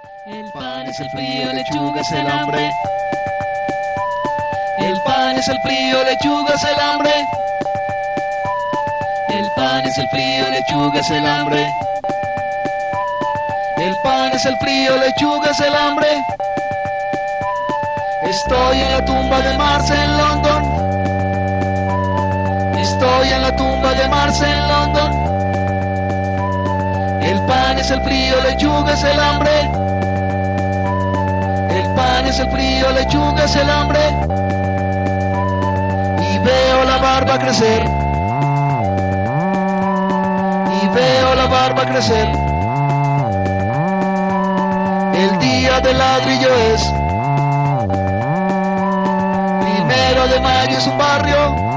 El pan es el frío, lechuga es el hambre. El pan es el frío, lechuga es el hambre. El pan es el frío, lechuga es el hambre. El pan es el frío, lechuga es el hambre. Estoy en la tumba de Marx en London. Estoy en la tumba de Marx en London. El pan es el frío, lechuga es el hambre. El pan es el frío, lechuga es el hambre. Y veo la barba crecer. Y veo la barba crecer. El día del ladrillo es 1 de mayo, es un barrio